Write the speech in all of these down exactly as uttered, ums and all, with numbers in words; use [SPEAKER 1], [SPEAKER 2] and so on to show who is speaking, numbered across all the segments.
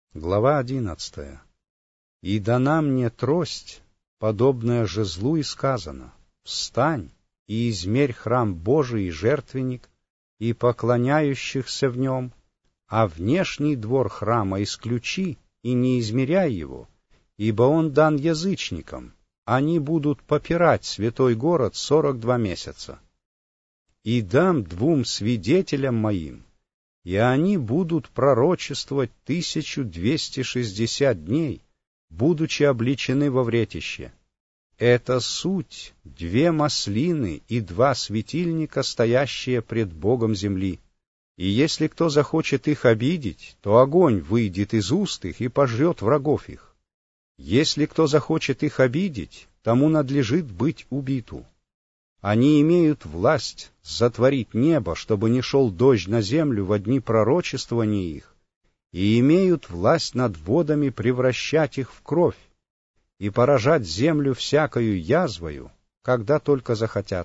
[SPEAKER 1] Глава одиннадцатая. «И дана мне трость, подобная жезлу, и сказано: встань и измерь храм Божий и жертвенник, и поклоняющихся в нем, а внешний двор храма исключи и не измеряй его, ибо он дан язычникам, они будут попирать святой город сорок два месяца. И дам двум свидетелям моим, и они будут пророчествовать тысячу двести шестьдесят дней, будучи обличены во вретище. Это суть две маслины и два светильника, стоящие пред Богом земли. И если кто захочет их обидеть, то огонь выйдет из уст их и пожрет врагов их. Если кто захочет их обидеть, тому надлежит быть убиту. Они имеют власть затворить небо, чтобы не шел дождь на землю во дни пророчествования их, и имеют власть над водами превращать их в кровь, и поражать землю всякою язвою, когда только захотят.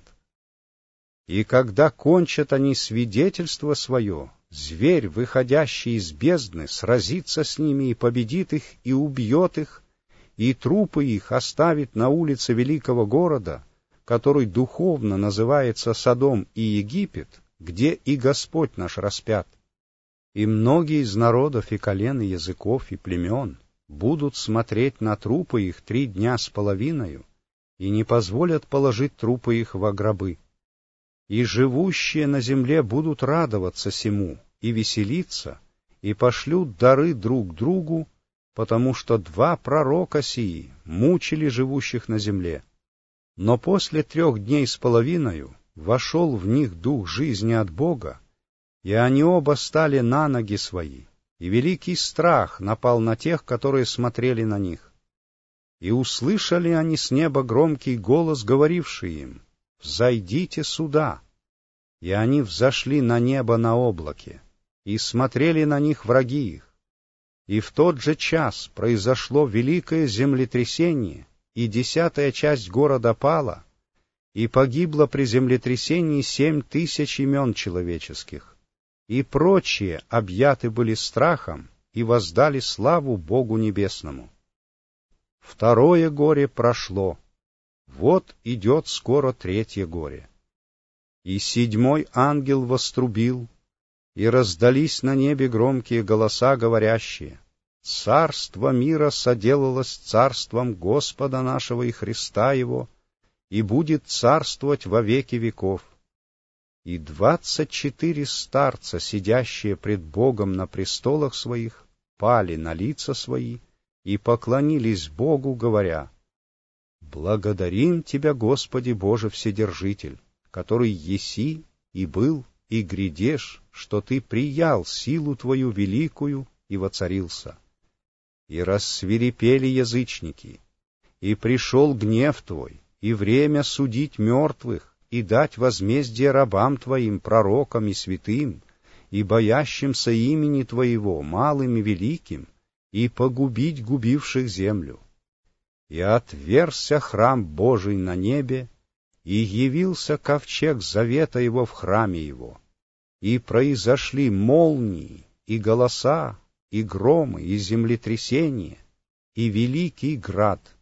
[SPEAKER 1] И когда кончат они свидетельство свое, зверь, выходящий из бездны, сразится с ними и победит их, и убьет их, и трупы их оставит на улице великого города, который духовно называется Содом и Египет, где и Господь наш распят. И многие из народов и колен, и языков, и племен будут смотреть на трупы их три дня с половиною, и не позволят положить трупы их во гробы. И живущие на земле будут радоваться сему и веселиться, и пошлют дары друг другу, потому что два пророка сии мучили живущих на земле. Но после трех дней с половиною вошел в них дух жизни от Бога, и они оба стали на ноги свои, и великий страх напал на тех, которые смотрели на них. И услышали они с неба громкий голос, говоривший им: «Взойдите сюда!» И они взошли на небо на облаке, и смотрели на них враги их. И в тот же час произошло великое землетрясение, и десятая часть города пала, и погибло при землетрясении семь тысяч имен человеческих, и прочие объяты были страхом и воздали славу Богу Небесному. Второе горе прошло, вот идет скоро третье горе. И седьмой ангел вострубил, и раздались на небе громкие голоса, говорящие: «Царство мира соделалось царством Господа нашего и Христа Его, и будет царствовать во веки веков». И двадцать четыре старца, сидящие пред Богом на престолах своих, пали на лица свои и поклонились Богу, говоря: «Благодарим Тебя, Господи Боже Вседержитель, который еси и был и грядешь, что Ты приял силу Твою великую и воцарился. И рассвирепели язычники, и пришел гнев Твой, и время судить мертвых, и дать возмездие рабам Твоим, пророкам и святым, и боящимся имени Твоего, малым и великим, и погубить губивших землю. И отверзся храм Божий на небе, и явился ковчег завета Его в храме Его, и произошли молнии, и голоса, и громы, и землетрясения, и великий град.